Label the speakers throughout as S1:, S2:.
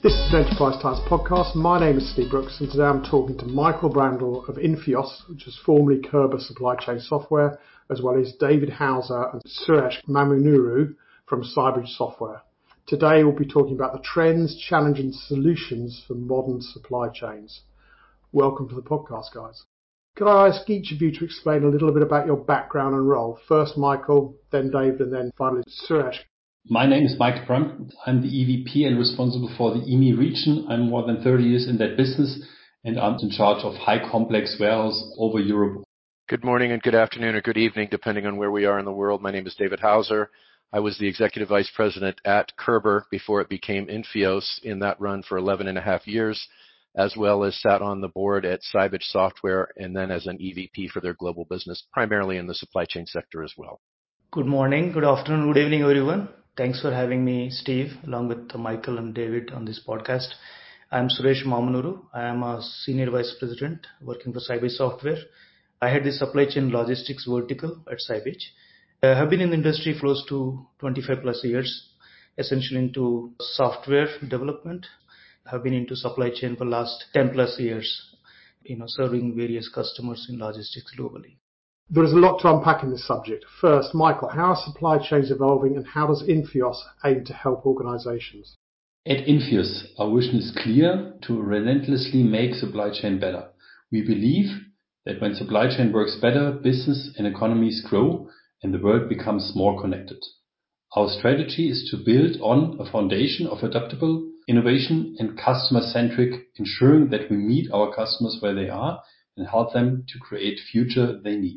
S1: This is an Enterprise Times podcast. My name is Steve Brooks, and today I'm talking to Michael Brandle of Infios, which is formerly Kerber Supply Chain Software, as well as David Hauser and Suresh Mamunuru from Cybridge Software. Today we'll be talking about the trends, challenges and solutions for modern supply chains. Welcome to the podcast, guys. Could I ask each of you to explain a little bit about your background and role? First Michael, then David, and then finally Suresh.
S2: My name is Mike Brandle. I'm the EVP and responsible for the EMEA region. I'm more than 30 years in that business, and I'm in charge of high complex warehouse over Europe.
S3: Good morning and good afternoon or good evening, depending on where we are in the world. My name is David Hauser. I was the Executive Vice President at Kerber before it became Infios in that run for 11 and a half years, as well as sat on the board at Cybridge Software and then as an EVP for their global business, primarily in the supply chain sector as well.
S4: Good morning, good afternoon, good evening, everyone. Thanks for having me, Steve, along with Michael and David on this podcast. I'm Suresh Mamunuru. I am a Senior Vice President working for Cybridge Software. I head the supply chain logistics vertical at Cybridge. I have been in the industry close to 25 plus years, essentially into software development. I have been into supply chain for the last 10 plus years, serving various customers in logistics globally.
S1: There is a lot to unpack in this subject. First, Michael, how are supply chains evolving and how does Infios aim to help organizations?
S2: At Infios, our vision is clear: to relentlessly make supply chain better. We believe that when supply chain works better, business and economies grow and the world becomes more connected. Our strategy is to build on a foundation of adaptable innovation and customer-centric, ensuring that we meet our customers where they are and help them to create future they need.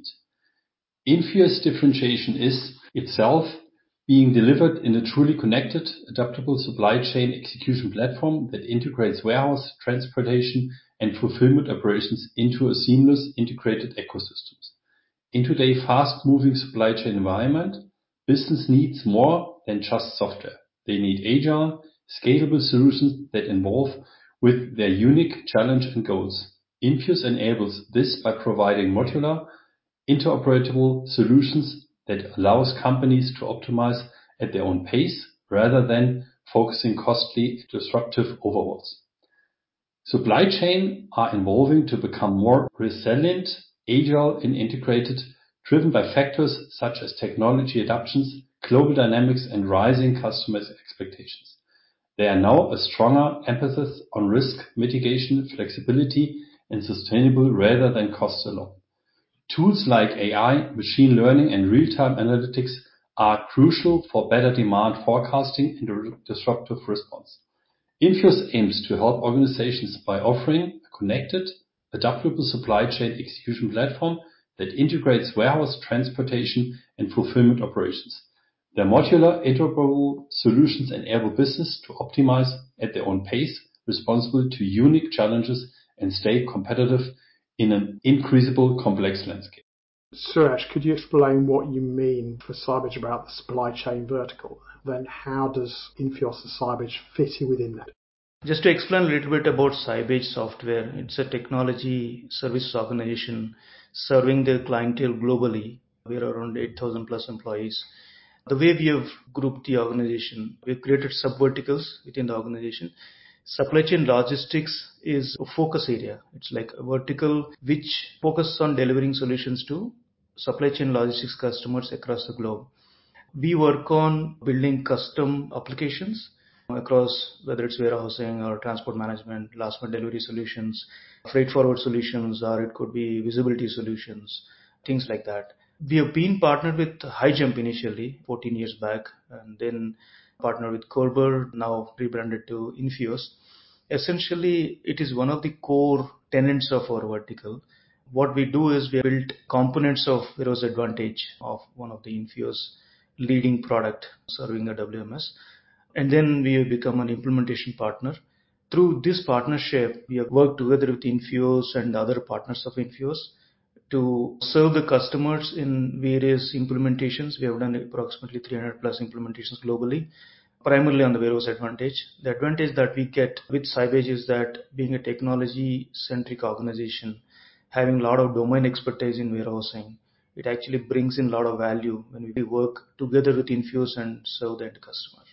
S2: Infios' differentiation is itself being delivered in a truly connected, adaptable supply chain execution platform that integrates warehouse, transportation, and fulfillment operations into a seamless integrated ecosystem. In today's fast-moving supply chain environment, business needs more than just software. They need agile, scalable solutions that evolve with their unique challenge and goals. Infios enables this by providing modular, interoperable solutions that allows companies to optimize at their own pace rather than focusing costly, disruptive overhauls. Supply chains are evolving to become more resilient, agile and integrated, driven by factors such as technology adoptions, global dynamics and rising customer expectations. There are now a stronger emphasis on risk mitigation, flexibility and sustainable rather than cost alone. Tools like AI, machine learning and real-time analytics are crucial for better demand forecasting and disruptive response. Infios aims to help organizations by offering a connected, adaptable supply chain execution platform that integrates warehouse, transportation and fulfillment operations. Their modular, interoperable solutions enable business to optimize at their own pace, responsible to unique challenges and stay competitive in an increasingly complex landscape.
S1: Suresh, could you explain what you mean for Cybridge about the supply chain vertical? Then how does Infios and Cybridge fit in within that?
S4: Just to explain a little bit about Cybridge Software, it's a technology service organization serving the clientele globally. We are around 8,000 plus employees. The way we have grouped the organization, we've created sub-verticals within the organization. Supply chain logistics is a focus area. It's like a vertical which focuses on delivering solutions to supply chain logistics customers across the globe. We work on building custom applications across whether it's warehousing or transport management, last mile delivery solutions, freight forward solutions, or it could be visibility solutions, things like that. We have been partnered with HighJump initially 14 years back and then partnered with Kerber, now rebranded to Infios. Essentially, it is one of the core tenets of our vertical. What we do is we build components of Warehouse Advantage of one of the Infios leading product serving the WMS. And then we have become an implementation partner. Through this partnership, we have worked together with Infios and other partners of Infios to serve the customers in various implementations. We have done approximately 300 plus implementations globally, primarily on the Warehouse Advantage. The advantage that we get with Cybridge is that being a technology-centric organization, having a lot of domain expertise in warehousing, it actually brings in a lot of value when we work together with Infios and serve the end customer.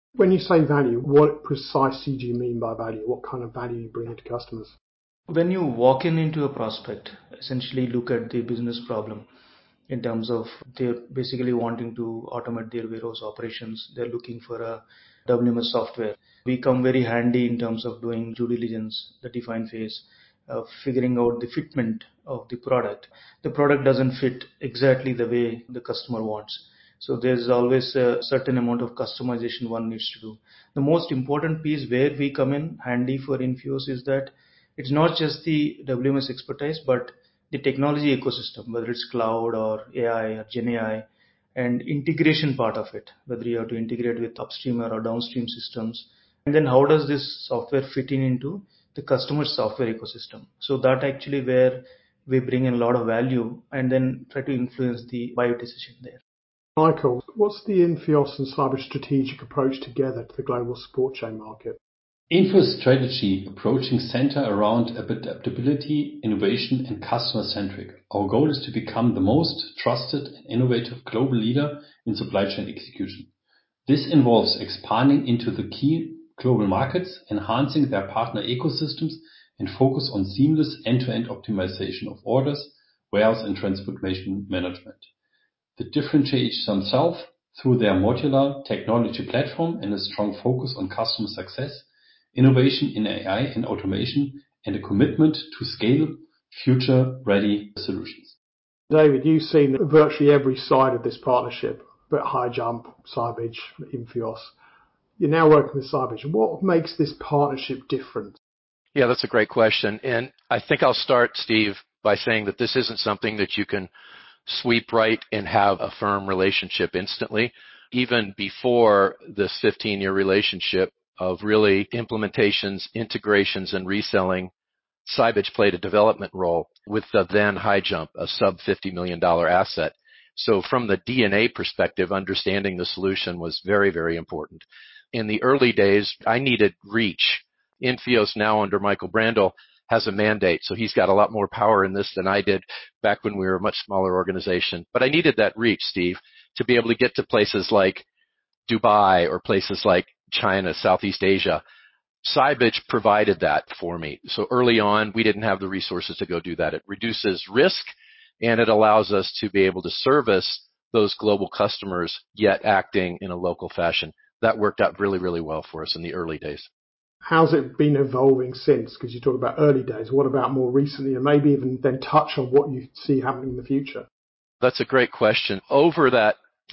S1: When you say value, what precisely do you mean by value? What kind of value you bring to customers?
S4: When you walk into a prospect, essentially look at the business problem in terms of they're basically wanting to automate their warehouse operations. They're looking for a WMS software. We come very handy in terms of doing due diligence, the define phase, figuring out the fitment of the product. The product doesn't fit exactly the way the customer wants. So there's always a certain amount of customization one needs to do. The most important piece where we come in handy for Infuse is that it's not just the WMS expertise, but the technology ecosystem, whether it's cloud or AI or Gen AI, and integration part of it, whether you have to integrate with upstream or downstream systems. And then how does this software fit into the customer software ecosystem? So that actually where we bring in a lot of value and then try to influence the buy decision there.
S1: Michael, what's the Infios and Cyber strategic approach together to the global support chain market?
S2: Info's strategy approaching center around adaptability, innovation, and customer-centric. Our goal is to become the most trusted and innovative global leader in supply chain execution. This involves expanding into the key global markets, enhancing their partner ecosystems, and focus on seamless end-to-end optimization of orders, warehouse, and transportation management. They differentiate themselves through their modular technology platform and a strong focus on customer success, innovation in AI and automation, and a commitment to scale future-ready solutions.
S1: David, you've seen virtually every side of this partnership, but HighJump, Sybase, Infios. You're now working with Sybase. What makes this partnership different?
S3: Yeah, that's a great question. And I think I'll start, Steve, by saying that this isn't something that you can sweep right and have a firm relationship instantly. Even before this 15-year relationship of really implementations, integrations, and reselling, Sybase played a development role with the then HighJump, a sub $50 million asset. So from the DNA perspective, understanding the solution was very, very important. In the early days, I needed reach. Infios, now under Michael Brandl, has a mandate, so he's got a lot more power in this than I did back when we were a much smaller organization. But I needed that reach, Steve, to be able to get to places like Dubai or places like China, Southeast Asia. Sybase provided that for me. So early on, we didn't have the resources to go do that. It reduces risk, and it allows us to be able to service those global customers, yet acting in a local fashion. That worked out really, really well for us in the early days.
S1: How's it been evolving since? Because you talk about early days. What about more recently? And maybe even then touch on what you see happening in the future.
S3: That's a great question. Over that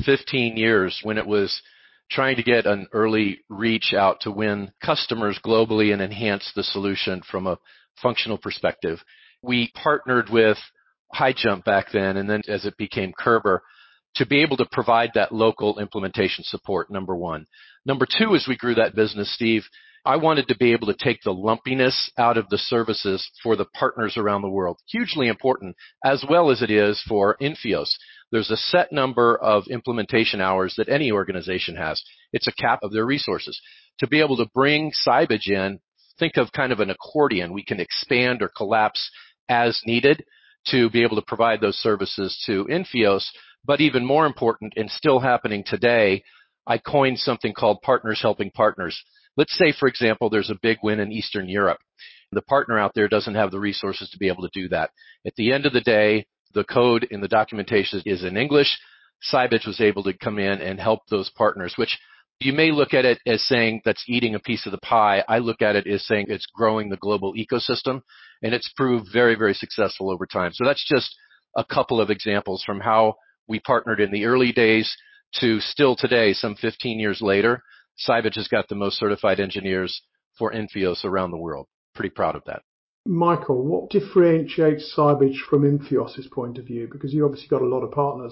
S3: 15 years, when it was trying to get an early reach out to win customers globally and enhance the solution from a functional perspective, we partnered with HighJump back then, and then as it became Kerber, to be able to provide that local implementation support, number one. Number two, as we grew that business, Steve, I wanted to be able to take the lumpiness out of the services for the partners around the world. Hugely important, as well as it is for Infios. There's a set number of implementation hours that any organization has. It's a cap of their resources. To be able to bring Sybase in, think of kind of an accordion. We can expand or collapse as needed to be able to provide those services to Infios. But even more important, and still happening today, I coined something called partners helping partners. Let's say, for example, there's a big win in Eastern Europe. The partner out there doesn't have the resources to be able to do that. At the end of the day, the code in the documentation is in English. Sybase was able to come in and help those partners, which you may look at it as saying that's eating a piece of the pie. I look at it as saying it's growing the global ecosystem, and it's proved very, very successful over time. So that's just a couple of examples from how we partnered in the early days to still today, some 15 years later. Sybase has got the most certified engineers for Infios around the world. Pretty proud of that.
S1: Michael, what differentiates Sybase from Infios' point of view? Because you obviously got a lot of partners.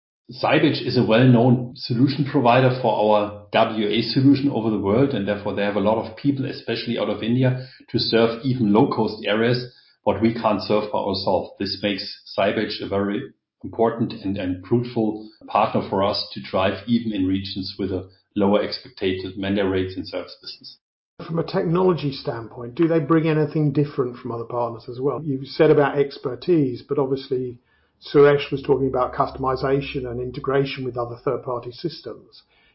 S2: Sybase is a well-known solution provider for our WA solution over the world, and therefore they have a lot of people, especially out of India, to serve even low-cost areas, what we can't serve by ourselves. This makes Sybase a very important and fruitful partner for us to drive even in regions with a lower expected mandate rates in service business.
S1: From a technology standpoint, do they bring anything different from other partners as well? You said about expertise, but obviously Suresh was talking about customization and integration with other third-party systems.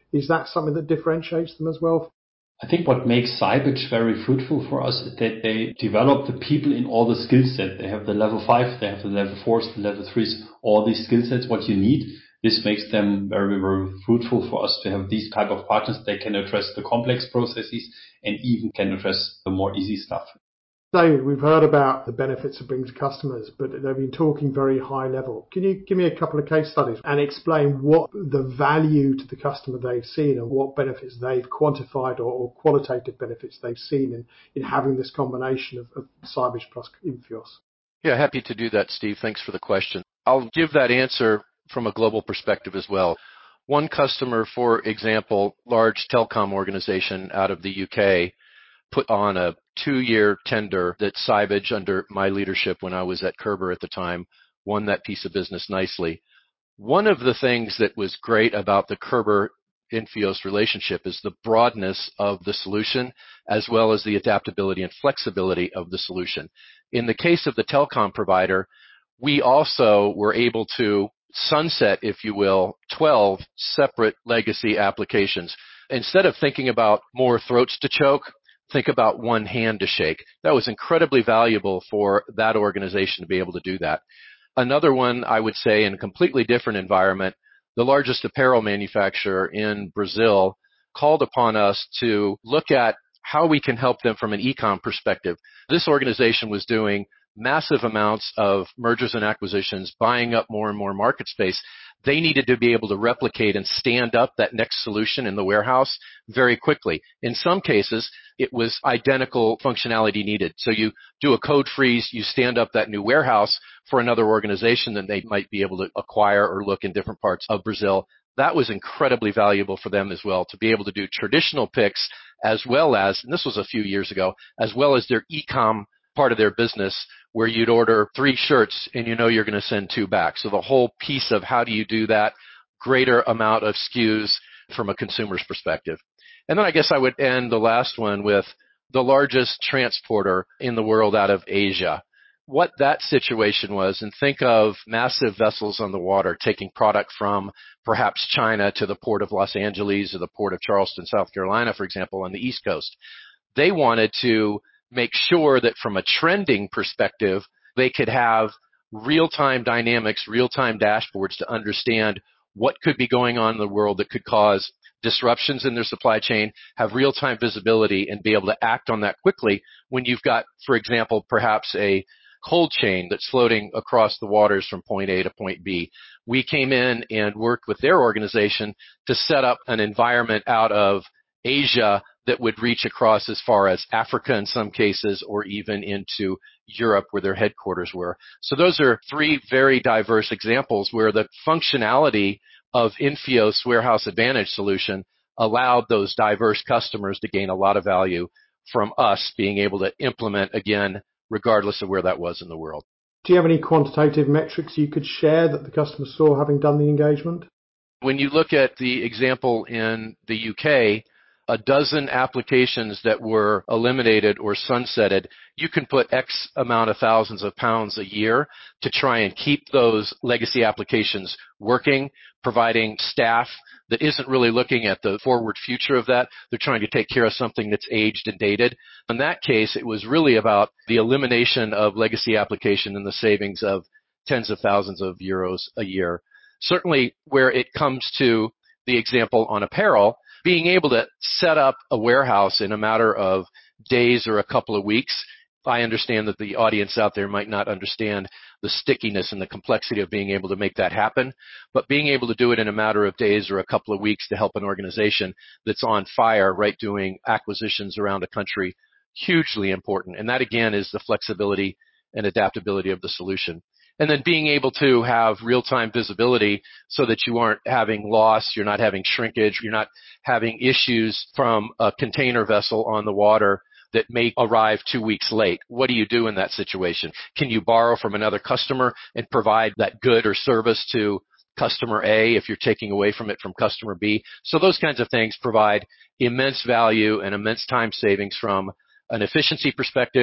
S1: Is that something that differentiates them as well?
S2: I think what makes Sybage very fruitful for us is that they develop the people in all the skill sets. They have the level 5, they have the level 4s, the level 3s, all these skill sets, what you need. This makes them very, very fruitful for us to have these type of partners. They can address the complex processes and even can address the more easy stuff.
S1: David, we've heard about the benefits it brings to customers, but they've been talking very high level. Can you give me a couple of case studies and explain what the value to the customer they've seen and what benefits they've quantified or qualitative benefits they've seen in having this combination of Sybage plus Infios?
S3: Yeah, happy to do that, Steve. Thanks for the question. I'll give that answer from a global perspective as well. One customer, for example, large telecom organization out of the UK, put on a 2-year tender that Sybage, under my leadership when I was at Kerber at the time, won that piece of business nicely. One of the things that was great about the Kerber Infios relationship is the broadness of the solution, as well as the adaptability and flexibility of the solution. In the case of the telecom provider, we also were able to sunset, if you will, 12 separate legacy applications. Instead of thinking about more throats to choke, think about one hand to shake. That was incredibly valuable for that organization to be able to do that. Another one, I would say, in a completely different environment, the largest apparel manufacturer in Brazil called upon us to look at how we can help them from an e-com perspective. This organization was doing massive amounts of mergers and acquisitions, buying up more and more market space. They needed to be able to replicate and stand up that next solution in the warehouse very quickly. In some cases, it was identical functionality needed. So you do a code freeze, you stand up that new warehouse for another organization that they might be able to acquire or look in different parts of Brazil. That was incredibly valuable for them as well, to be able to do traditional picks as well as, and this was a few years ago, as well as their e-com part of their business, where you'd order 3 shirts and you know you're going to send 2 back. So the whole piece of how do you do that, greater amount of SKUs from a consumer's perspective. And then I guess I would end the last one with the largest transporter in the world out of Asia. What that situation was, and think of massive vessels on the water taking product from perhaps China to the port of Los Angeles or the port of Charleston, South Carolina, for example, on the East Coast. They wanted to make sure that from a trending perspective, they could have real-time dynamics, real-time dashboards to understand what could be going on in the world that could cause disruptions in their supply chain, have real-time visibility, and be able to act on that quickly when you've got, for example, perhaps a cold chain that's floating across the waters from point A to point B. We came in and worked with their organization to set up an environment out of Asia that would reach across as far as Africa in some cases, or even into Europe where their headquarters were. So those are 3 very diverse examples where the functionality of Infios Warehouse Advantage solution allowed those diverse customers to gain a lot of value from us being able to implement, again, regardless of where that was in the world.
S1: Do you have any quantitative metrics you could share that the customer saw having done the engagement?
S3: When you look at the example in the UK, a dozen applications that were eliminated or sunsetted, you can put X amount of thousands of pounds a year to try and keep those legacy applications working, providing staff that isn't really looking at the forward future of that. They're trying to take care of something that's aged and dated. In that case, it was really about the elimination of legacy application and the savings of tens of thousands of euros a year. Certainly, where it comes to the example on apparel, being able to set up a warehouse in a matter of days or a couple of weeks. I understand that the audience out there might not understand the stickiness and the complexity of being able to make that happen, but being able to do it in a matter of days or a couple of weeks to help an organization that's on fire, right, doing acquisitions around a country, hugely important. And that, again, is the flexibility and adaptability of the solution. And then being able to have real-time visibility so that you aren't having loss, you're not having shrinkage, you're not having issues from a container vessel on the water that may arrive 2 weeks late. What do you do in that situation? Can you borrow from another customer and provide that good or service to customer A if you're taking away from it from customer B? So those kinds of things provide immense value and immense time savings from an efficiency perspective,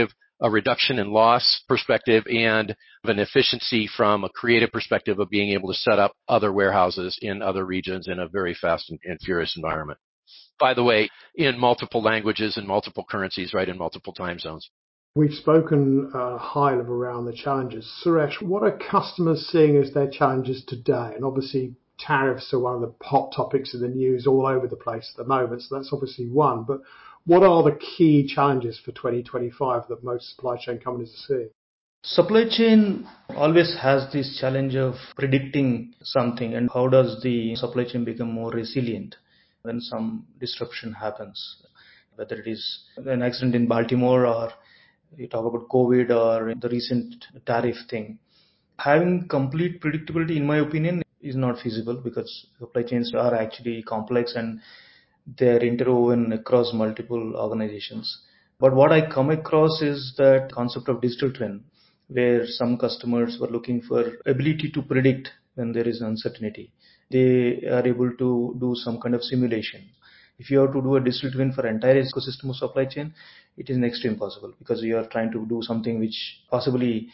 S3: a reduction in loss perspective and an efficiency from a creative perspective of being able to set up other warehouses in other regions in a very fast and furious environment. By the way, in multiple languages and multiple currencies, right, in multiple time zones.
S1: We've spoken high level around the challenges. Suresh, what are customers seeing as their challenges today? And obviously, tariffs are one of the hot topics in the news all over the place at the moment, so that's obviously one. But what are the key challenges for 2025 that most supply chain companies are seeing?
S4: Supply chain always has this challenge of predicting something, and how does the supply chain become more resilient when some disruption happens, whether it is an accident in Baltimore or you talk about COVID or the recent tariff thing. Having complete predictability, in my opinion, is not feasible because supply chains are actually complex and they're interwoven across multiple organizations. But what I come across is that concept of digital twin, where some customers were looking for ability to predict when there is uncertainty. They are able to do some kind of simulation. If you have to do a digital twin for entire ecosystem of supply chain, it is next to impossible because you are trying to do something which possibly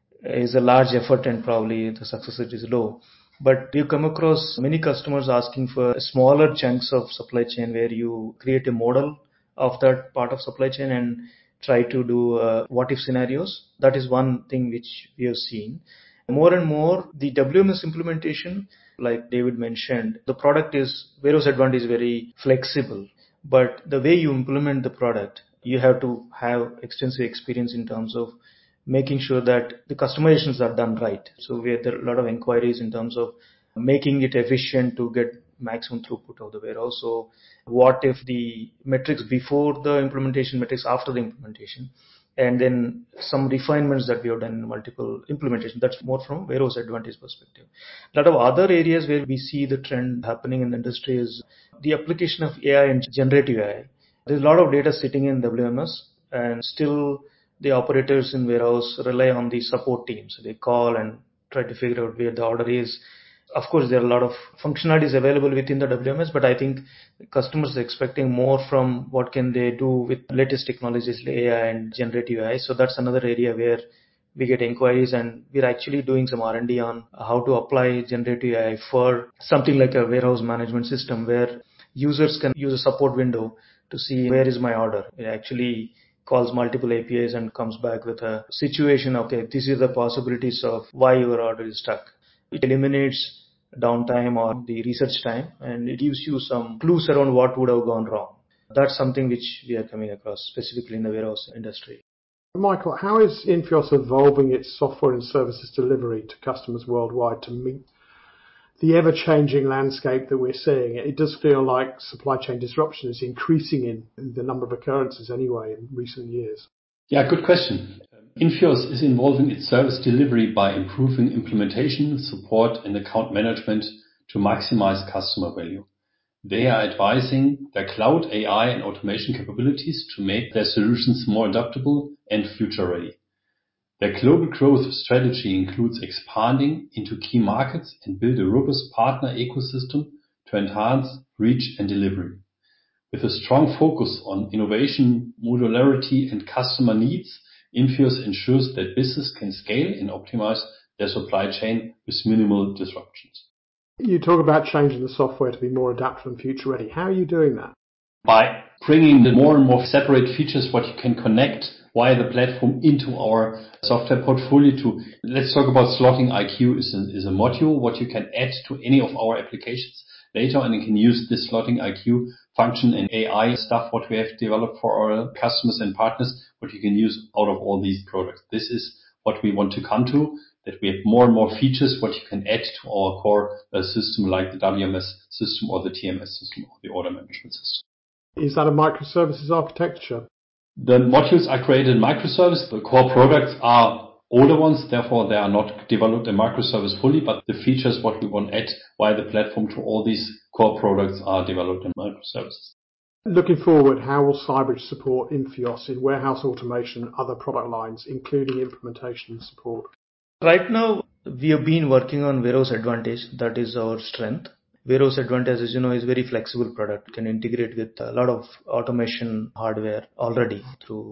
S4: is a large effort and probably the success rate is low. But you come across many customers asking for smaller chunks of supply chain where you create a model of that part of supply chain and try to do what if scenarios. That is one thing which we have seen. More and more, the WMS implementation, like David mentioned, the product is, Warehouse Advantage is very flexible, but the way you implement the product, you have to have extensive experience in terms of making sure that the customizations are done right. So we had a lot of inquiries in terms of making it efficient to get maximum throughput of the warehouse. So what if the metrics before the implementation, metrics after the implementation, and then some refinements that we have done in multiple implementations. That's more from Warehouse Advantage perspective. A lot of other areas where we see the trend happening in the industry is the application of AI and generative AI. There's a lot of data sitting in WMS, and still the operators in warehouse rely on the support teams. They call and try to figure out where the order is. Of course, there are a lot of functionalities available within the WMS, but I think customers are expecting more from what can they do with latest technologies, like AI and generative AI. So that's another area where we get inquiries, and we're actually doing some R&D on how to apply generative AI for something like a warehouse management system where users can use a support window to see where is my order. It actually calls multiple APIs and comes back with a situation. Okay, this is the possibilities of why your order is stuck. It eliminates downtime or the research time, and it gives you some clues around what would have gone wrong. That's something which we are coming across specifically in the warehouse industry.
S1: Michael, how is Infios evolving its software and services delivery to customers worldwide to meet the ever-changing landscape that we're seeing? It does feel like supply chain disruption is increasing in the number of occurrences anyway in recent years.
S2: Yeah, good question. Infios is involving its service delivery by improving implementation, support, and account management to maximize customer value. They are advising their cloud AI and automation capabilities to make their solutions more adaptable and future-ready. Their global growth strategy includes expanding into key markets and build a robust partner ecosystem to enhance reach and delivery. With a strong focus on innovation, modularity, and customer needs, Infios ensures that business can scale and optimize their supply chain with minimal disruptions.
S1: You talk about changing the software to be more adaptable and future ready. How are you doing that?
S2: By bringing the more and more separate features what you can connect via the platform into our software portfolio to, let's talk about Slotting IQ is a module what you can add to any of our applications later, and you can use this Slotting IQ function and AI stuff what we have developed for our customers and partners, what you can use out of all these products. This is what we want to come to, that we have more and more features what you can add to our core system like the WMS system or the TMS system or the order management system.
S1: Is that a microservices architecture?
S2: The modules are created in microservice. The core products are older ones, therefore they are not developed in microservice fully, but the features what we want to add via the platform to all these core products are developed in microservices.
S1: Looking forward, how will Cybridge support Infios in warehouse automation and other product lines, including implementation and support?
S4: Right now, we have been working on Warehouse Advantage. That is our strength. Warehouse Advantage, as you know, is a very flexible product. Can integrate with a lot of automation hardware already through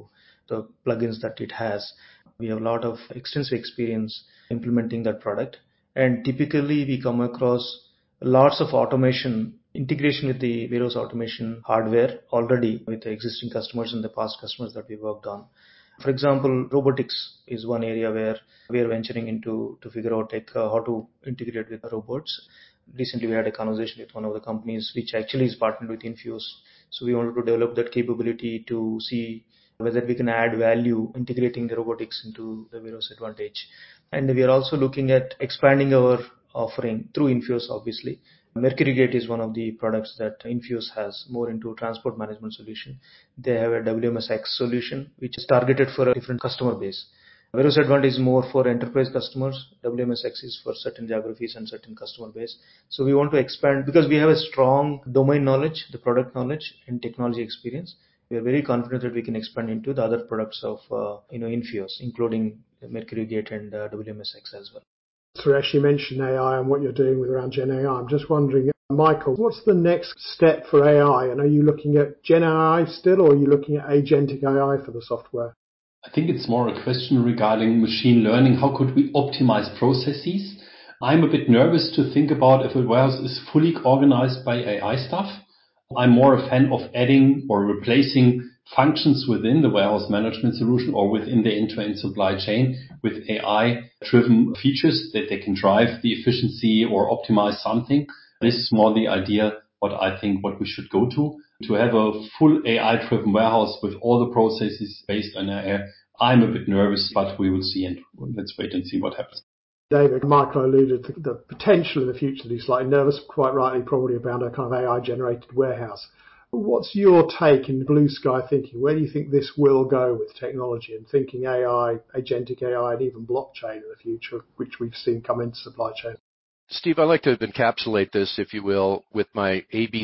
S4: the plugins that it has. We have a lot of extensive experience implementing that product. And typically we come across lots of automation integration with the warehouse automation hardware already with the existing customers and the past customers that we worked on. For example, robotics is one area where we are venturing into to figure out how to integrate with the robots. Recently, we had a conversation with one of the companies which actually is partnered with Infuse. So we wanted to develop that capability to see whether we can add value integrating the robotics into the Warehouse Advantage. And we are also looking at expanding our offering through Infuse, obviously. MercuryGate is one of the products that Infuse has more into transport management solution. They have a WMSX solution which is targeted for a different customer base. Warehouse Advantage is more for enterprise customers. WMSX is for certain geographies and certain customer base. So we want to expand because we have a strong domain knowledge, the product knowledge and technology experience. We are very confident that we can expand into the other products of Infuse, including MercuryGate and WMSX as well.
S1: Suresh, you mentioned AI and what you're doing with around Gen AI. I'm just wondering, Michael, what's the next step for AI? And are you looking at Gen AI still, or are you looking at agentic AI for the software?
S2: I think it's more a question regarding machine learning. How could we optimize processes? I'm a bit nervous to think about if a warehouse is fully organized by AI stuff. I'm more a fan of adding or replacing functions within the warehouse management solution or within the end-to-end supply chain with AI-driven features that they can drive the efficiency or optimize something. This is more the idea what we should go to have a full AI-driven warehouse with all the processes based on AI. I'm a bit nervous, but we will see, and let's wait and see what happens.
S1: David, Michael alluded to the potential in the future to be slightly nervous, quite rightly, probably about a kind of AI-generated warehouse. What's your take in blue sky thinking? Where do you think this will go with technology and thinking AI, agentic AI, and even blockchain in the future, which we've seen come into supply chain?
S3: Steve, I like to encapsulate this, if you will, with my ABC ...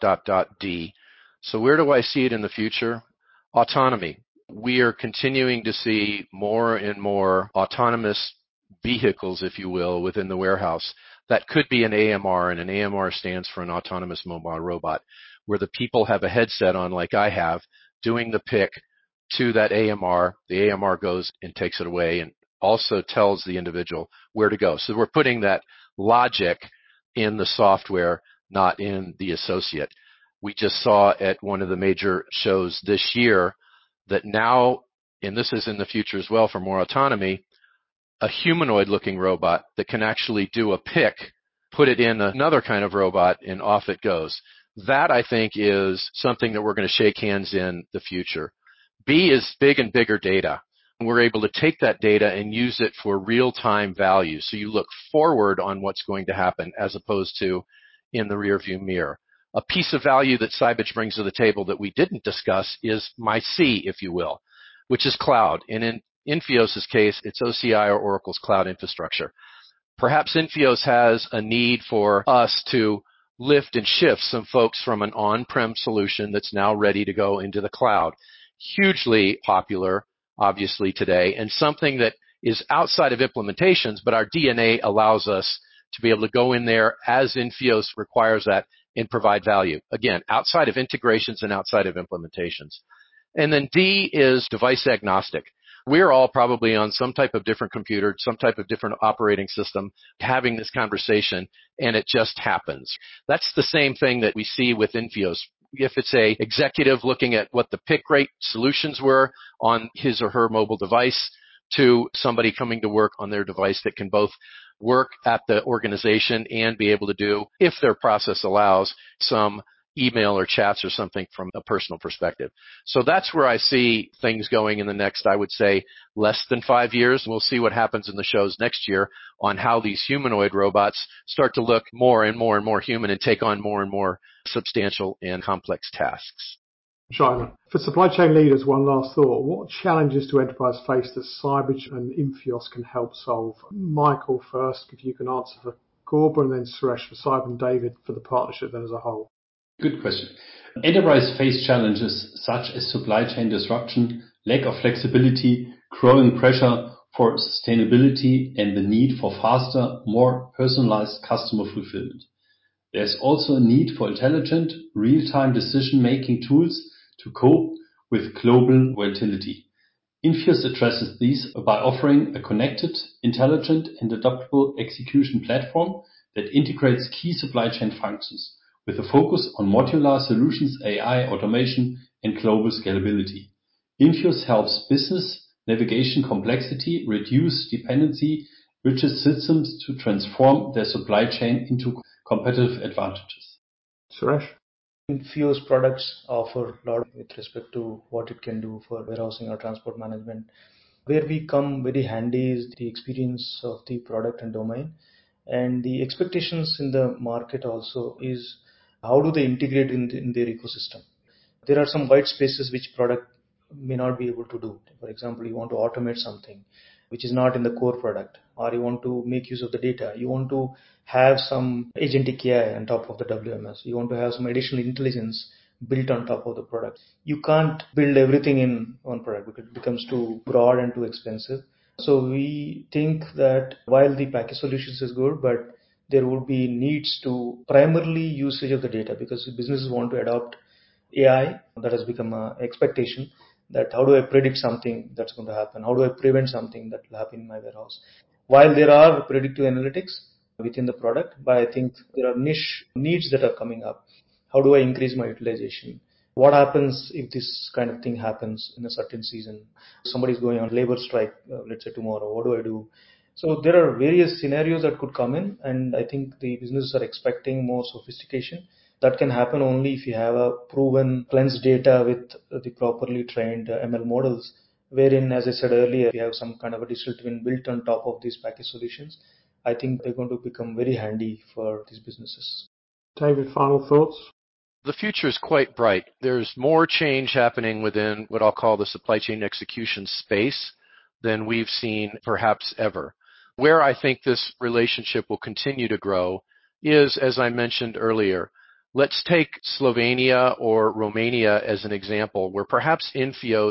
S3: D. So where do I see it in the future? Autonomy. We are continuing to see more and more autonomous vehicles, if you will, within the warehouse. That could be an AMR, and an AMR stands for an autonomous mobile robot, where the people have a headset on like I have, doing the pick to that AMR. The AMR goes and takes it away and also tells the individual where to go. So we're putting that logic in the software, not in the associate. We just saw at one of the major shows this year that now, and this is in the future as well for more autonomy, a humanoid-looking robot that can actually do a pick, put it in another kind of robot, and off it goes. That, I think, is something that we're going to shake hands in the future. B is big and bigger data. We're able to take that data and use it for real-time value. So you look forward on what's going to happen as opposed to in the rearview mirror. A piece of value that Sybase brings to the table that we didn't discuss is my C, if you will, which is cloud. And in Infios' case, it's OCI or Oracle's cloud infrastructure. Perhaps Infios has a need for us to lift and shift some folks from an on-prem solution that's now ready to go into the cloud. Hugely popular, obviously, today, and something that is outside of implementations, but our DNA allows us to be able to go in there as Infios requires that and provide value. Again, outside of integrations and outside of implementations. And then D is device agnostic. We're all probably on some type of different computer, some type of different operating system, having this conversation, and it just happens. That's the same thing that we see with Infios. If it's a executive looking at what the pick rate solutions were on his or her mobile device, to somebody coming to work on their device that can both work at the organization and be able to do, if their process allows, some email or chats or something from a personal perspective. So that's where I see things going in the next, I would say, less than 5 years. We'll see what happens in the shows next year on how these humanoid robots start to look more and more and more human and take on more and more substantial and complex tasks.
S1: China. For supply chain leaders, one last thought. What challenges do enterprise face that Sybase and Infios can help solve? Michael first, if you can answer for Corba, and then Suresh for Cyber, and David for the partnership then as a whole.
S2: Good question. Enterprise face challenges such as supply chain disruption, lack of flexibility, growing pressure for sustainability, and the need for faster, more personalized customer fulfillment. There's also a need for intelligent, real-time decision-making tools to cope with global volatility. Infios addresses these by offering a connected, intelligent, and adaptable execution platform that integrates key supply chain functions with a focus on modular solutions, AI, automation, and global scalability. Infios helps business navigation complexity, reduce dependency, rigid systems to transform their supply chain into competitive advantages.
S1: Suresh?
S4: Infios products offer a lot with respect to what it can do for warehousing or transport management. Where we come very handy is the experience of the product and domain, and the expectations in the market also is how do they integrate in their ecosystem. There are some white spaces which product may not be able to do. For example, you want to automate something which is not in the core product, or you want to make use of the data. You want to have some agentic AI on top of the WMS. You want to have some additional intelligence built on top of the product. You can't build everything in one product because it becomes too broad and too expensive. So we think that while the package solutions is good, but there would be needs to primarily usage of the data because businesses want to adopt AI. That has become an expectation that how do I predict something that's going to happen? How do I prevent something that will happen in my warehouse? While there are predictive analytics within the product, but I think there are niche needs that are coming up. How do I increase my utilization? What happens if this kind of thing happens in a certain season? Somebody's going on labor strike, let's say tomorrow. What do I do? So there are various scenarios that could come in, and I think the businesses are expecting more sophistication. That can happen only if you have a proven cleansed data with the properly trained ML models, wherein, as I said earlier, if you have some kind of a digital twin built on top of these package solutions, I think they're going to become very handy for these businesses.
S1: David, final thoughts?
S3: The future is quite bright. There's more change happening within what I'll call the supply chain execution space than we've seen perhaps ever. Where I think this relationship will continue to grow is, as I mentioned earlier, let's take Slovenia or Romania as an example, where perhaps Infios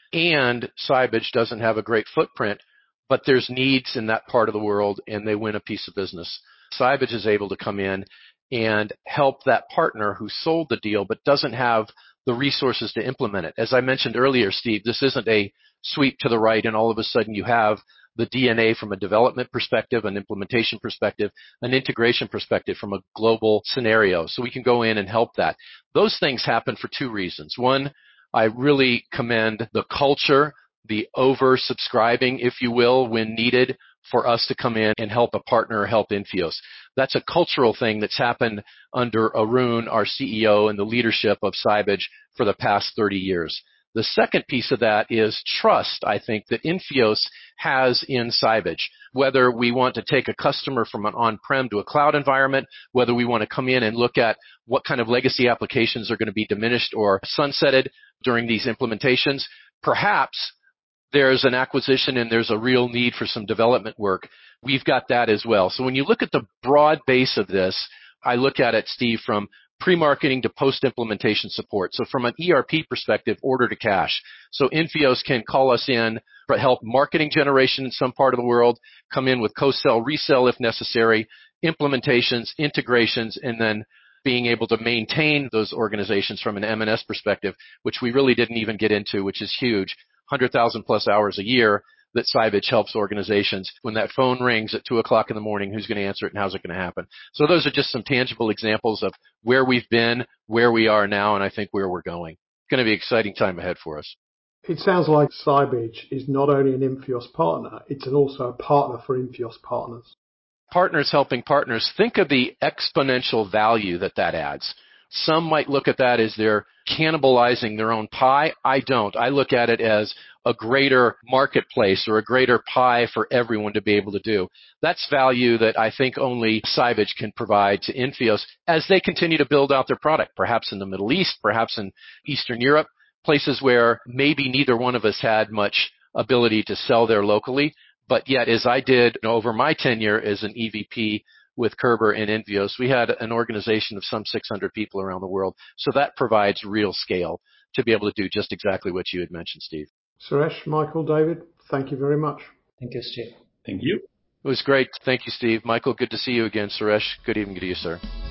S3: and Sybase doesn't have a great footprint, but there's needs in that part of the world and they win a piece of business. Sybase is able to come in and help that partner who sold the deal but doesn't have the resources to implement it. As I mentioned earlier, Steve, this isn't a sweep to the right and all of a sudden you have the DNA from a development perspective, an implementation perspective, an integration perspective from a global scenario. So we can go in and help that. Those things happen for two reasons. One, I really commend the culture, the over-subscribing, if you will, when needed for us to come in and help a partner help Infios. That's a cultural thing that's happened under Arun, our CEO, and the leadership of Sybase for the past 30 years. The second piece of that is trust, I think, that Infios has in Sybase. Whether we want to take a customer from an on-prem to a cloud environment, whether we want to come in and look at what kind of legacy applications are going to be diminished or sunsetted during these implementations, perhaps there's an acquisition and there's a real need for some development work. We've got that as well. So when you look at the broad base of this, I look at it, Steve, from pre-marketing to post-implementation support. So from an ERP perspective, order to cash. So Infios can call us in for help marketing generation in some part of the world, come in with co-sell, resell if necessary, implementations, integrations, and then being able to maintain those organizations from an M&S perspective, which we really didn't even get into, which is huge. 100,000 plus hours a year that Sybase helps organizations. When that phone rings at 2 o'clock in the morning, who's going to answer it and how's it going to happen? So those are just some tangible examples of where we've been, where we are now, and I think where we're going. It's going to be an exciting time ahead for us.
S1: It sounds like Sybase is not only an Infios partner, it's also a partner for Infios partners.
S3: Partners helping partners. Think of the exponential value that adds. Some might look at that as they're cannibalizing their own pie. I don't. I look at it as a greater marketplace or a greater pie for everyone to be able to do. That's value that I think only Sybase can provide to Infios as they continue to build out their product, perhaps in the Middle East, perhaps in Eastern Europe, places where maybe neither one of us had much ability to sell there locally. But yet, as I did over my tenure as an EVP with Kerber and Infios, we had an organization of some 600 people around the world. So that provides real scale to be able to do just exactly what you had mentioned, Steve.
S1: Suresh, Michael, David, thank you very much.
S4: Thank you, Steve.
S2: Thank you.
S3: It was great. Thank you, Steve. Michael, good to see you again. Suresh, good evening to you, sir.